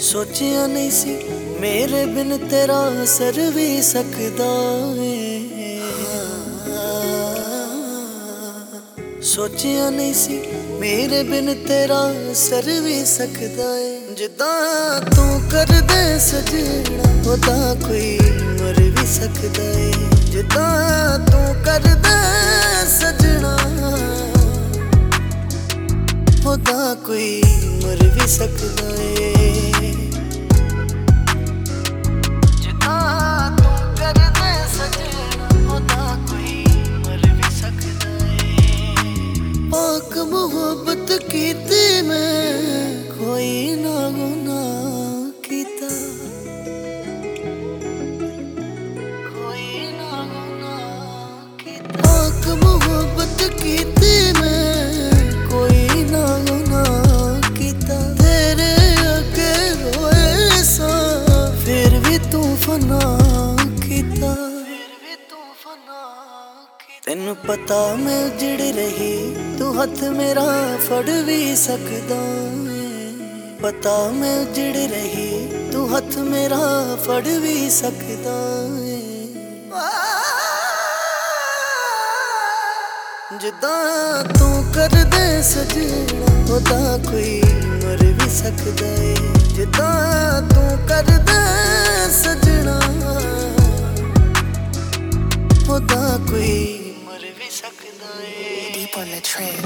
सोचिया नहीं सी मेरे बिन तेरा सर भी सकदा है। सोचिया नहीं सी मेरे बिन तेरा सर भी सकदा है। जिदा तू कर दे सजना ओदा कोई मर भी सकदा है। जिदा तू कर दे सजना ओदा कोई मर भी सकदा है। पाक मोहब्बत कीती मैं कोई ना गुनाह कीता, कोई ना गुनाह कीता। पाक मोहब्बत कीती मैं कोई ना गुनाह कीता। तेरे अगे रोए सा फिर भी तू फना कीता। तेनू पता मैं उजड़ रही तू हथ मेरा फड़ भी सकदा है। पता मैं उजड़ रही तू हथ मेरा फड़ भी सकदा है। जिदा तू कर दे सजना ओदा कोई मर भी सकदा है। जिदा तू कर दे सजना ओदा कोई Deep on the track.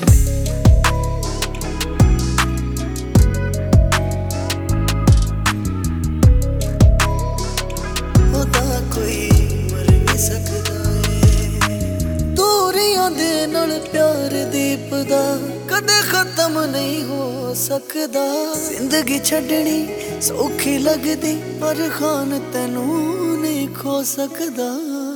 ओदा कोई मर भी सकदा है। दूरियां दे नाल प्यार दीपदा कदे खत्म नहीं हो सकदा। जिंदगी छड्डनी सौखी लगदी पर खान तैनू नहीं खो सकदा।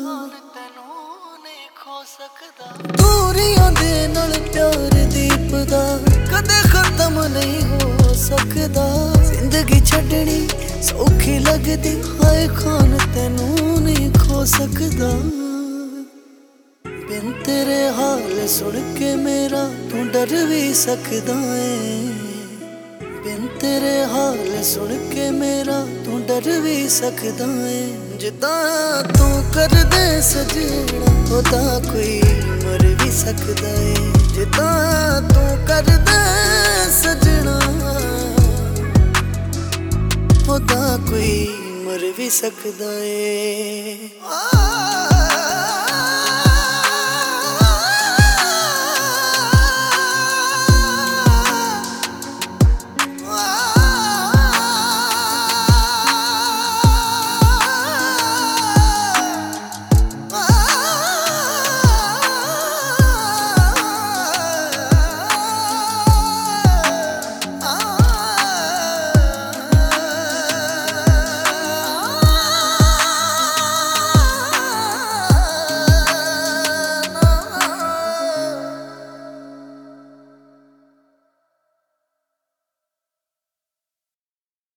दूरियां दे नाल प्यार दीपदा कदे खत्म नहीं हो सकदा। जिंदगी छड्डनी सौखी लगदी हाय खान तैनू नहीं खो सकदा। बिन तेरे हाल सुन के मेरा तू डर भी सकदा है। बिन तेरे हाल सुन के मेरा तू डर भी सकदा है। जिदा तू कर दे सजना ओदा कोई मर भी सकदा है। जिदा तू कर दे सजना ओदा कोई मर भी सकदा है।